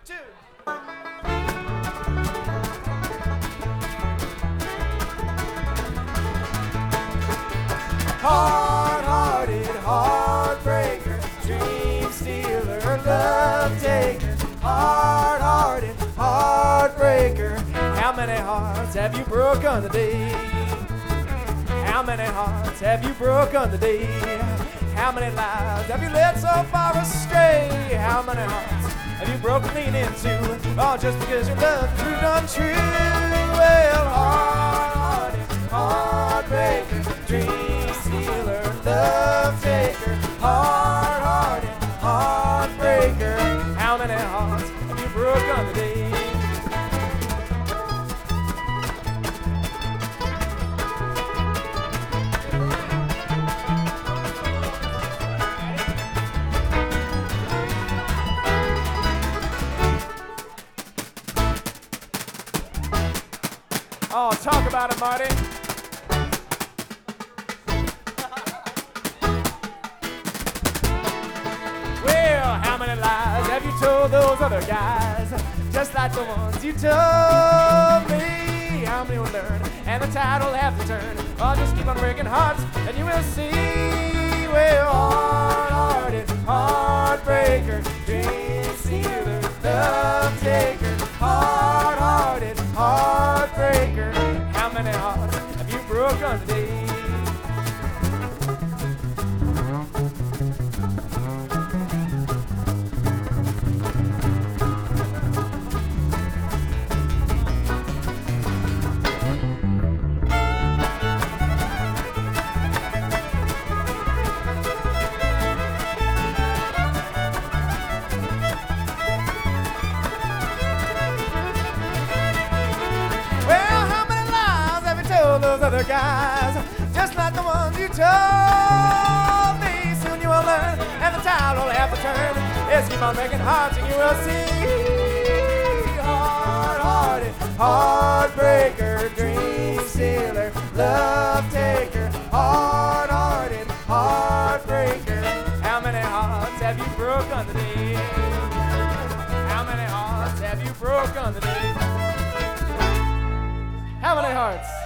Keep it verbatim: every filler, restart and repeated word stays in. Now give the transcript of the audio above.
two. Hard-hearted, heartbreaker, dream stealer, love taker. Hard-hearted, heartbreaker. How many hearts have you broken today? How many hearts have you broken today? How many lives have you led so far astray? How many hearts have you broken lean into? All just because your love proved untrue. Well, hard-hearted, heartbreaker, dream stealer, love taker. Hard-hearted, heartbreaker. How many hearts have you broken today? Oh, talk about it, Marty. Well, how many lies have you told those other guys? Just like the ones you told me. How many will learn and the tide will have to turn? I'll just keep on breaking hearts and you will see. Well, hard-hearted, heartbreaker, dream stealer, love taker. Hard-hearted, heartbreaker. How many hearts have you broken today? Those other guys, just like the ones you told me. Soon you will learn, and the tide will have to turn. Yes, keep on breaking hearts, and you will see. Hard-hearted, heartbreaker, dream stealer, love taker. Hard-hearted, heartbreaker. How many hearts have you broken today? How many hearts have you broken today? How many hearts?